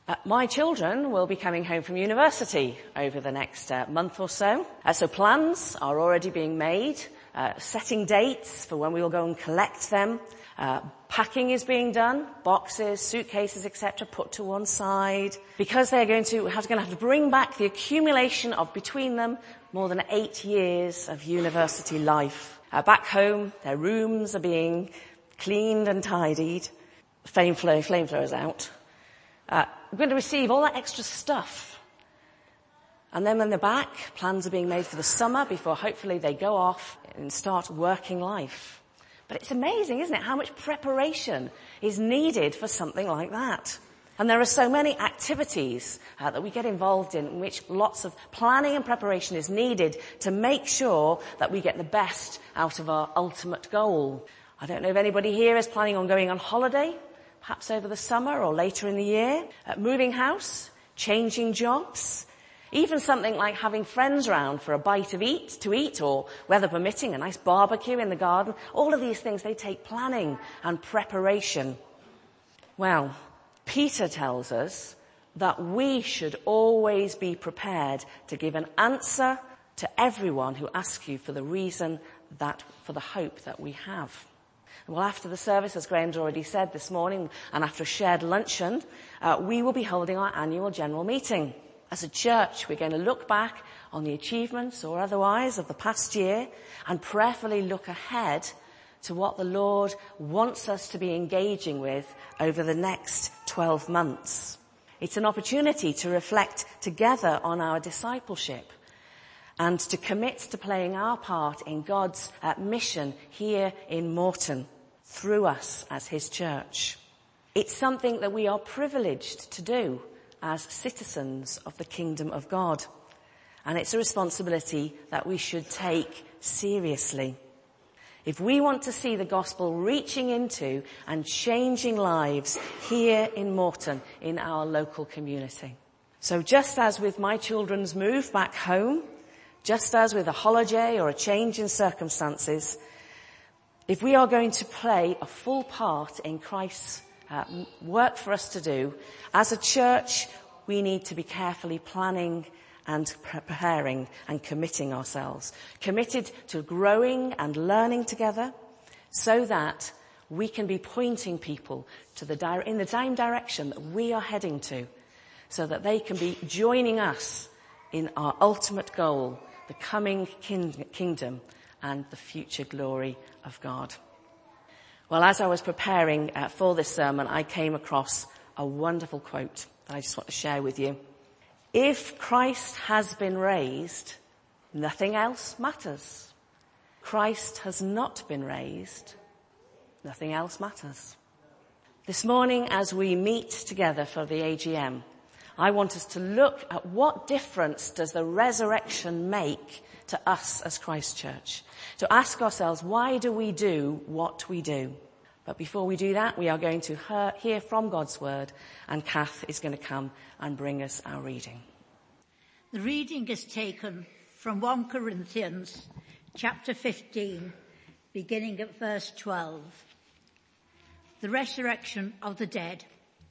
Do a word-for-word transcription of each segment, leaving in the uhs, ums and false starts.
Uh, my children will be coming home from university over the next uh, month or so. Uh, so plans are already being made, uh, setting dates for when we will go and collect them. Uh, packing is being done, boxes, suitcases, et cetera, put to one side. Because they're going to have, going to have to bring back the accumulation of between them more than eight years of university life. Uh, back home, their rooms are being cleaned and tidied. Flame flow, flame throwers out. Uh, we're going to receive all that extra stuff. And then when they're back, plans are being made for the summer before hopefully they go off and start working life. But it's amazing, isn't it, how much preparation is needed for something like that. And there are so many activities uh, that we get involved in in which lots of planning and preparation is needed to make sure that we get the best out of our ultimate goal. I don't know if anybody here is planning on going on holiday, perhaps over the summer or later in the year, uh, moving house, changing jobs, even something like having friends round for a bite of eat, to eat, or weather permitting, a nice barbecue in the garden. All of these things, they take planning and preparation. Well, Peter tells us that we should always be prepared to give an answer to everyone who asks you for the reason that, for the hope that we have. Well, after the service, as Graham's already said this morning, and after a shared luncheon, uh, we will be holding our annual general meeting. As a church, we're going to look back on the achievements or otherwise of the past year and prayerfully look ahead to what the Lord wants us to be engaging with over the next twelve months. It's an opportunity to reflect together on our discipleship and to commit to playing our part in God's uh, mission here in Moreton through us as his church. It's something that we are privileged to do as citizens of the kingdom of God. And it's a responsibility that we should take seriously. If we want to see the gospel reaching into and changing lives here in Moreton, in our local community. So just as with my children's move back home, just as with a holiday or a change in circumstances, if we are going to play a full part in Christ's uh, work for us to do, as a church, we need to be carefully planning and preparing and committing ourselves. Committed to growing and learning together so that we can be pointing people to the di- in the same direction that we are heading to, so that they can be joining us in our ultimate goal, the coming king- kingdom and the future glory of God. Well, as I was preparing uh, for this sermon, I came across a wonderful quote that I just want to share with you. If Christ has been raised, nothing else matters. Christ has not been raised, nothing else matters. This morning, as we meet together for the A G M, I want us to look at what difference does the resurrection make to us as Christ Church. To ask ourselves, why do we do what we do? But before we do that, we are going to hear from God's word, and Kath is going to come and bring us our reading. The reading is taken from First Corinthians chapter fifteen, beginning at verse twelve. The resurrection of the dead.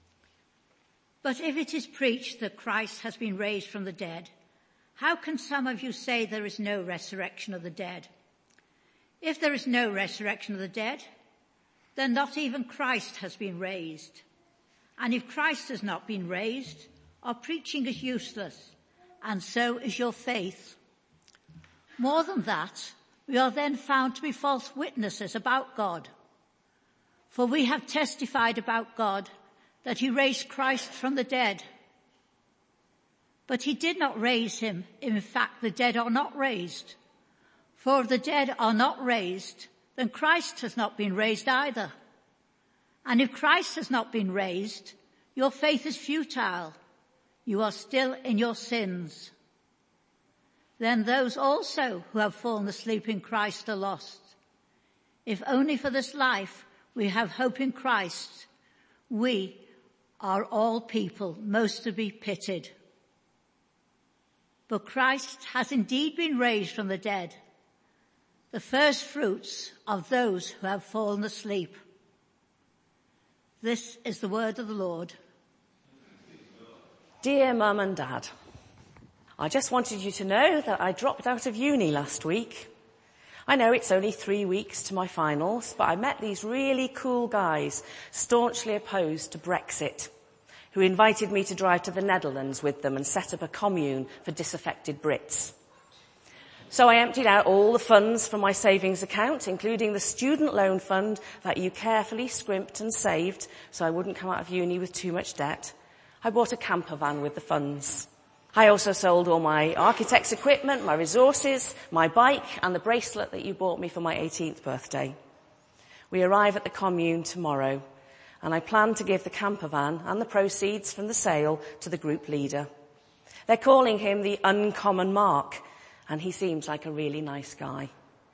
But if it is preached that Christ has been raised from the dead, how can some of you say there is no resurrection of the dead? If there is no resurrection of the dead, then not even Christ has been raised. And if Christ has not been raised, our preaching is useless, and so is your faith. More than that, we are then found to be false witnesses about God. For we have testified about God that he raised Christ from the dead. But he did not raise him. In fact, the dead are not raised. For if the dead are not raised, then Christ has not been raised either. And if Christ has not been raised, your faith is futile. You are still in your sins. Then those also who have fallen asleep in Christ are lost. If only for this life we have hope in Christ, we are all people most to be pitied. But Christ has indeed been raised from the dead, the first fruits of those who have fallen asleep. This is the word of the Lord. Dear Mum and Dad, I just wanted you to know that I dropped out of uni last week. I know it's only three weeks to my finals, but I met these really cool guys staunchly opposed to Brexit, who invited me to drive to the Netherlands with them and set up a commune for disaffected Brits. So I emptied out all the funds from my savings account, including the student loan fund that you carefully scrimped and saved so I wouldn't come out of uni with too much debt. I bought a camper van with the funds. I also sold all my architect's equipment, my resources, my bike, and the bracelet that you bought me for my eighteenth birthday. We arrive at the commune tomorrow, and I plan to give the camper van and the proceeds from the sale to the group leader. They're calling him the Uncommon Mark, and he seems like a really nice guy.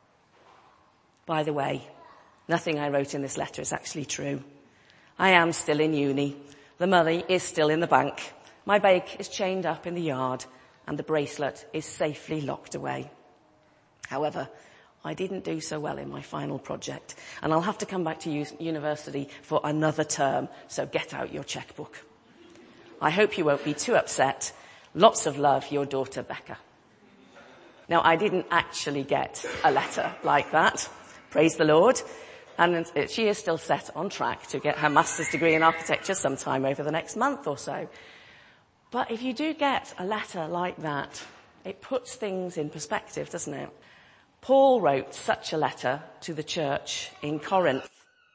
By the way, nothing I wrote in this letter is actually true. I am still in uni. The money is still in the bank. My bike is chained up in the yard, and the bracelet is safely locked away. However, I didn't do so well in my final project, and I'll have to come back to u- university for another term, so get out your checkbook. I hope you won't be too upset. Lots of love, your daughter Becca. Now, I didn't actually get a letter like that. Praise the Lord. And she is still set on track to get her master's degree in architecture sometime over the next month or so. But if you do get a letter like that, it puts things in perspective, doesn't it? Paul wrote such a letter to the church in Corinth.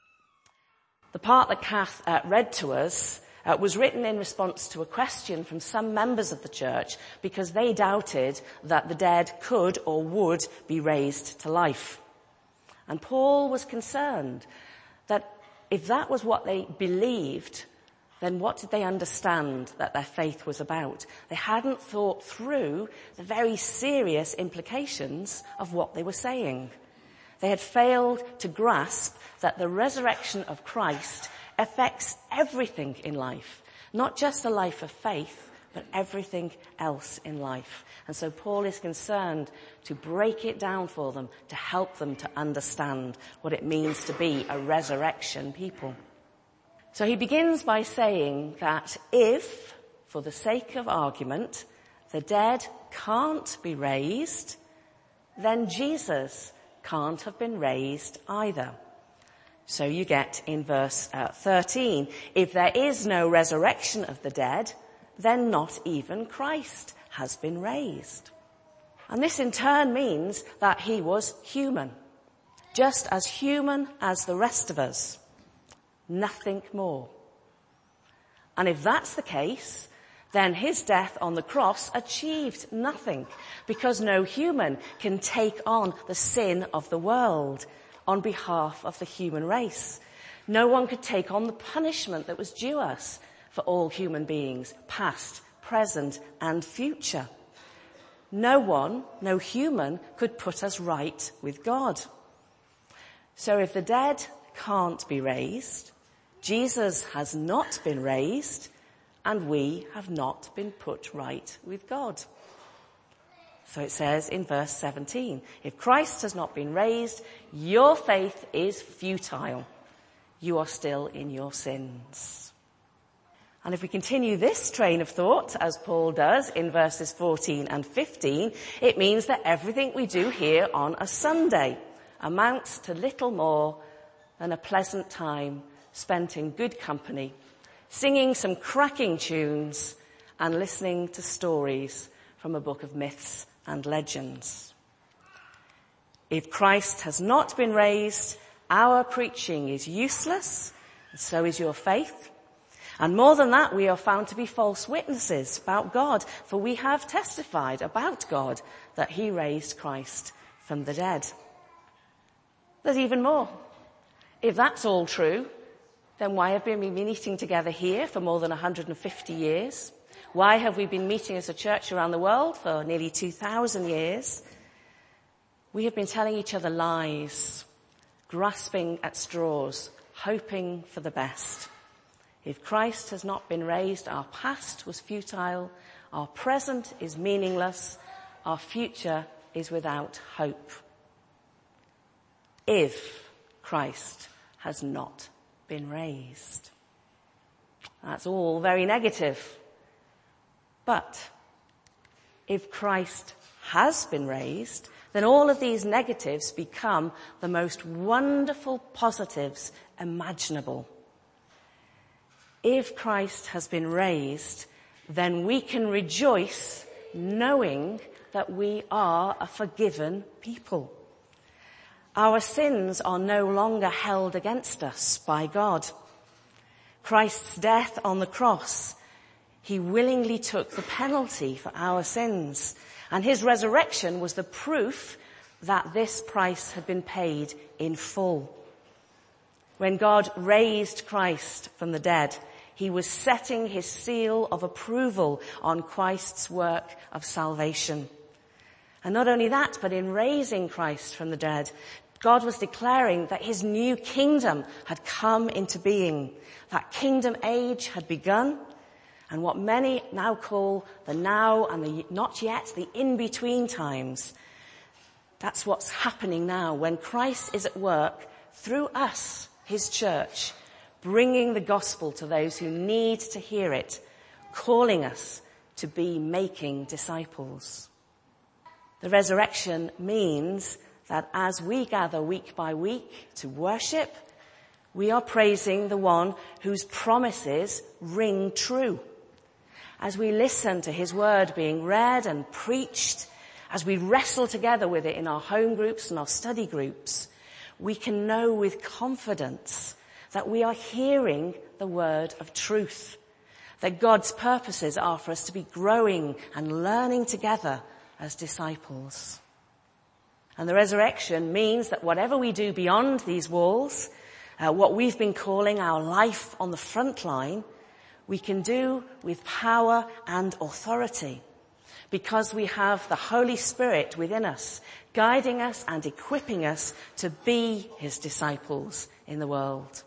The part that Kath uh, read to us uh, was written in response to a question from some members of the church because they doubted that the dead could or would be raised to life. And Paul was concerned that if that was what they believed, then what did they understand that their faith was about? They hadn't thought through the very serious implications of what they were saying. They had failed to grasp that the resurrection of Christ affects everything in life, not just a life of faith, but everything else in life. And so Paul is concerned to break it down for them, to help them to understand what it means to be a resurrection people. So he begins by saying that if, for the sake of argument, the dead can't be raised, then Jesus can't have been raised either. So you get in verse uh, thirteen, if there is no resurrection of the dead, then not even Christ has been raised. And this in turn means that he was human, just as human as the rest of us. Nothing more. And if that's the case, then his death on the cross achieved nothing, because no human can take on the sin of the world on behalf of the human race. No one could take on the punishment that was due us for all human beings, past, present, and future. No one, no human, could put us right with God. So if the dead can't be raised, Jesus has not been raised, and we have not been put right with God. So it says in verse seventeen, if Christ has not been raised, your faith is futile. You are still in your sins. And if we continue this train of thought, as Paul does in verses fourteen and fifteen, it means that everything we do here on a Sunday amounts to little more than a pleasant time spent in good company, singing some cracking tunes and listening to stories from a book of myths and legends. If Christ has not been raised, our preaching is useless, and so is your faith. And more than that, we are found to be false witnesses about God, for we have testified about God that he raised Christ from the dead. There's even more. If that's all true, then why have we been meeting together here for more than one hundred fifty years? Why have we been meeting as a church around the world for nearly two thousand years? We have been telling each other lies, grasping at straws, hoping for the best. If Christ has not been raised, our past was futile, our present is meaningless, our future is without hope. If Christ has not been raised. That's all very negative. But if Christ has been raised, then all of these negatives become the most wonderful positives imaginable. If Christ has been raised, then we can rejoice knowing that we are a forgiven people. Our sins are no longer held against us by God. Christ's death on the cross, he willingly took the penalty for our sins, and his resurrection was the proof that this price had been paid in full. When God raised Christ from the dead, he was setting his seal of approval on Christ's work of salvation. And not only that, but in raising Christ from the dead, God was declaring that his new kingdom had come into being. That kingdom age had begun, and what many now call the now and the not yet, the in-between times. That's what's happening now when Christ is at work through us, his church, bringing the gospel to those who need to hear it, calling us to be making disciples. The resurrection means that as we gather week by week to worship, we are praising the one whose promises ring true. As we listen to his word being read and preached, as we wrestle together with it in our home groups and our study groups, we can know with confidence that we are hearing the word of truth, that God's purposes are for us to be growing and learning together as disciples. And the resurrection means that whatever we do beyond these walls, uh, what we've been calling our life on the front line, we can do with power and authority, because we have the Holy Spirit within us, guiding us and equipping us to be his disciples in the world.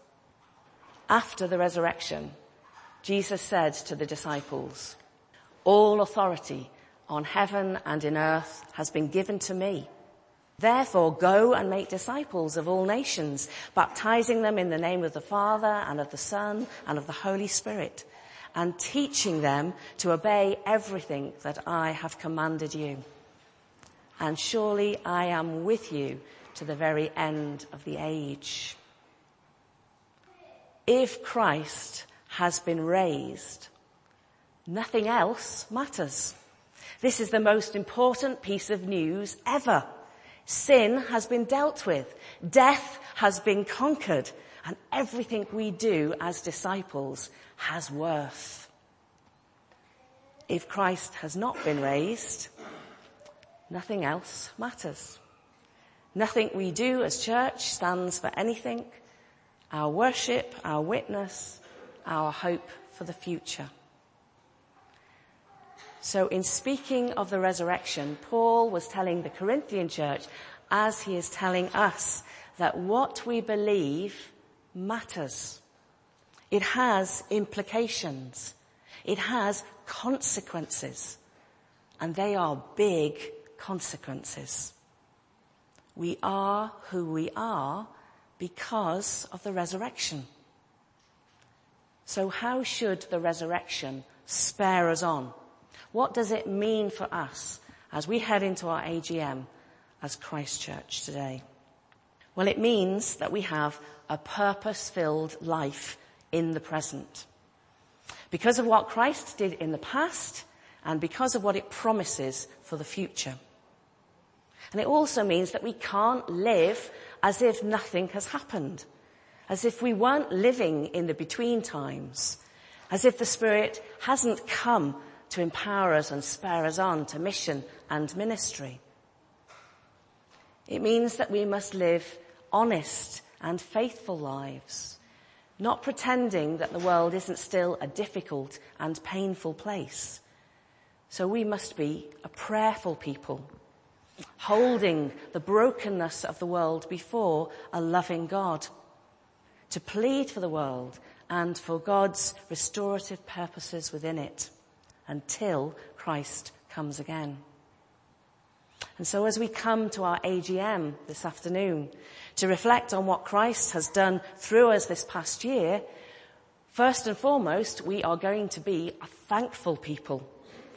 After the resurrection, Jesus said to the disciples, "All authority on heaven and in earth has been given to me. Therefore, go and make disciples of all nations, baptizing them in the name of the Father and of the Son and of the Holy Spirit, and teaching them to obey everything that I have commanded you. And surely I am with you to the very end of the age." If Christ has been raised, nothing else matters. This is the most important piece of news ever. Sin has been dealt with. Death has been conquered. And everything we do as disciples has worth. If Christ has not been raised, nothing else matters. Nothing we do as church stands for anything. Our worship, our witness, our hope for the future. So in speaking of the resurrection, Paul was telling the Corinthian church, as he is telling us, that what we believe matters. It has implications. It has consequences. And they are big consequences. We are who we are because of the resurrection. So how should the resurrection spur us on? What does it mean for us as we head into our A G M as Christ Church today? Well, it means that we have a purpose-filled life in the present. Because of what Christ did in the past and because of what it promises for the future. And it also means that we can't live as if nothing has happened, as if we weren't living in the between times, as if the Spirit hasn't come to empower us and spur us on to mission and ministry. It means that we must live honest and faithful lives, not pretending that the world isn't still a difficult and painful place. So we must be a prayerful people, holding the brokenness of the world before a loving God, to plead for the world and for God's restorative purposes within it until Christ comes again. And so as we come to our A G M this afternoon to reflect on what Christ has done through us this past year, first and foremost, we are going to be a thankful people.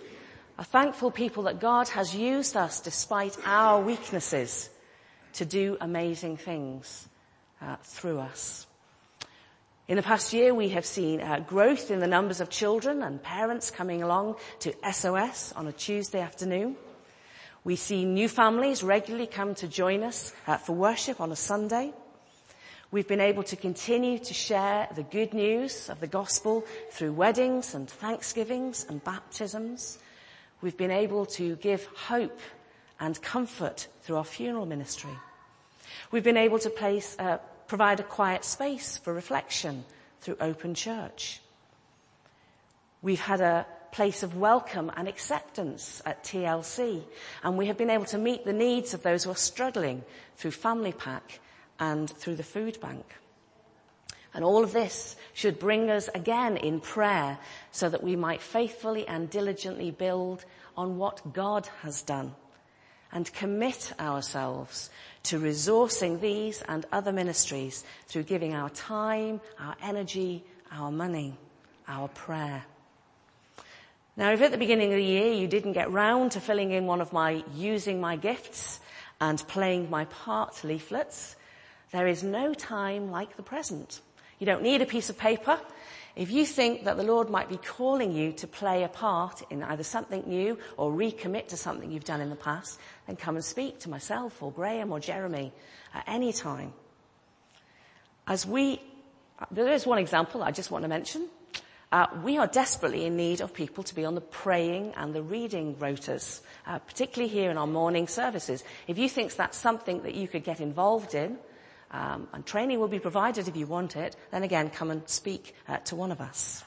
A thankful people that God has used us despite our weaknesses to do amazing things uh, through us. In the past year, we have seen uh, growth in the numbers of children and parents coming along to S O S on a Tuesday afternoon. We see new families regularly come to join us uh, for worship on a Sunday. We've been able to continue to share the good news of the gospel through weddings and thanksgivings and baptisms. We've been able to give hope and comfort through our funeral ministry. We've been able to place, uh, provide a quiet space for reflection through Open Church. We've had a place of welcome and acceptance at T L C, and we have been able to meet the needs of those who are struggling through Family Pack and through the food bank. And all of this should bring us again in prayer so that we might faithfully and diligently build on what God has done and commit ourselves to resourcing these and other ministries through giving our time, our energy, our money, our prayer. Now, if at the beginning of the year you didn't get round to filling in one of my using my gifts and playing my part leaflets, there is no time like the present. You don't need a piece of paper. If you think that the Lord might be calling you to play a part in either something new or recommit to something you've done in the past, then come and speak to myself or Graham or Jeremy at any time. As we, there is one example I just want to mention. Uh, we are desperately in need of people to be on the praying and the reading rotas, uh, particularly here in our morning services. If you think that's something that you could get involved in, Um, and training will be provided if you want it, then again, come and speak uh, to one of us.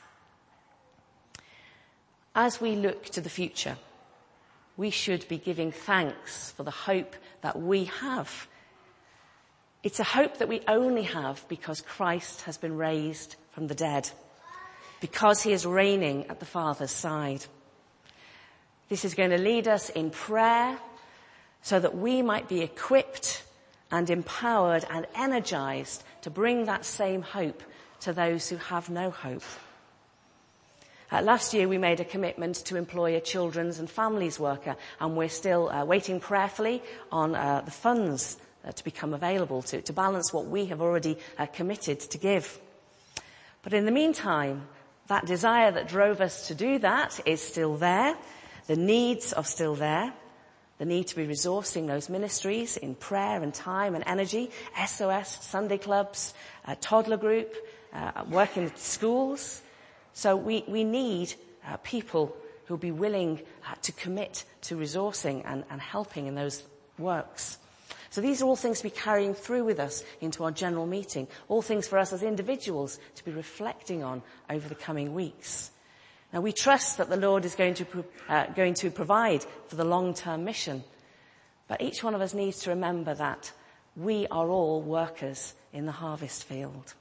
As we look to the future, we should be giving thanks for the hope that we have. It's a hope that we only have because Christ has been raised from the dead, because he is reigning at the Father's side. This is going to lead us in prayer so that we might be equipped and empowered and energized to bring that same hope to those who have no hope. Uh, last year we made a commitment to employ a children's and families worker, and we're still uh, waiting prayerfully on uh, the funds uh, to become available to, to balance what we have already uh, committed to give. But in the meantime, that desire that drove us to do that is still there. The needs are still there. The need to be resourcing those ministries in prayer and time and energy, S O S, Sunday clubs, uh, toddler group, uh, working at schools. So we, we need uh, people who'll be willing uh, to commit to resourcing and, and helping in those works. So these are all things to be carrying through with us into our general meeting, all things for us as individuals to be reflecting on over the coming weeks. Now, we trust that the Lord is going to, uh, going to provide for the long-term mission. But each one of us needs to remember that we are all workers in the harvest field.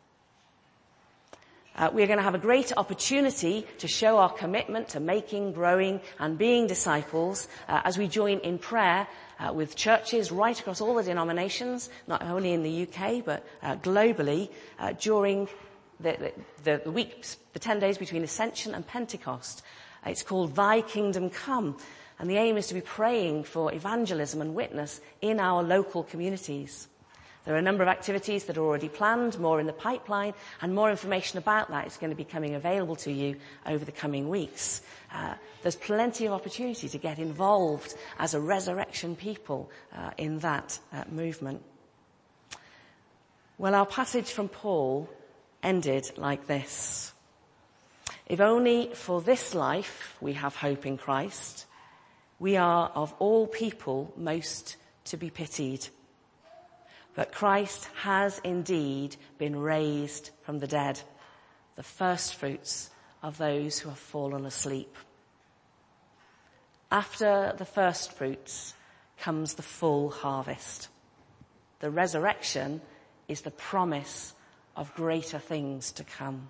Uh, we're going to have a great opportunity to show our commitment to making, growing and being disciples uh, as we join in prayer uh, with churches right across all the denominations, not only in the U K but uh, globally uh, during The, the, the weeks, the ten days between Ascension and Pentecost. It's called Thy Kingdom Come. And the aim is to be praying for evangelism and witness in our local communities. There are a number of activities that are already planned, more in the pipeline, and more information about that is going to be coming available to you over the coming weeks. Uh, there's plenty of opportunity to get involved as a resurrection people uh, in that uh, movement. Well, our passage from Paul ended like this. If only for this life we have hope in Christ, we are of all people most to be pitied. But Christ has indeed been raised from the dead, the first fruits of those who have fallen asleep. After the first fruits comes the full harvest. The resurrection is the promise of greater things to come.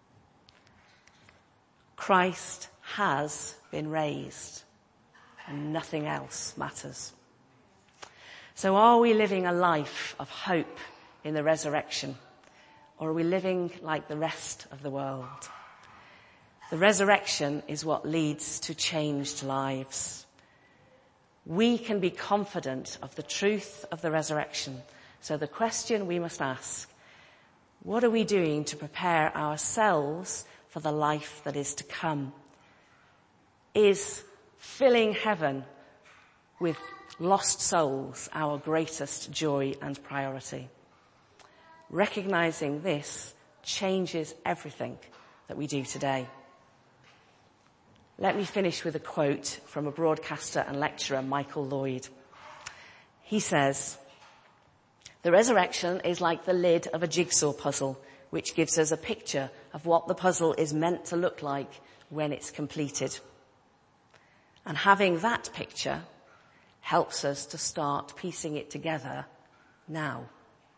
Christ has been raised, and nothing else matters. So are we living a life of hope in the resurrection, or are we living like the rest of the world? The resurrection is what leads to changed lives. We can be confident of the truth of the resurrection. So the question we must ask, what are we doing to prepare ourselves for the life that is to come? Is filling heaven with lost souls our greatest joy and priority? Recognizing this changes everything that we do today. Let me finish with a quote from a broadcaster and lecturer, Michael Lloyd. He says, "The resurrection is like the lid of a jigsaw puzzle, which gives us a picture of what the puzzle is meant to look like when it's completed. And having that picture helps us to start piecing it together now."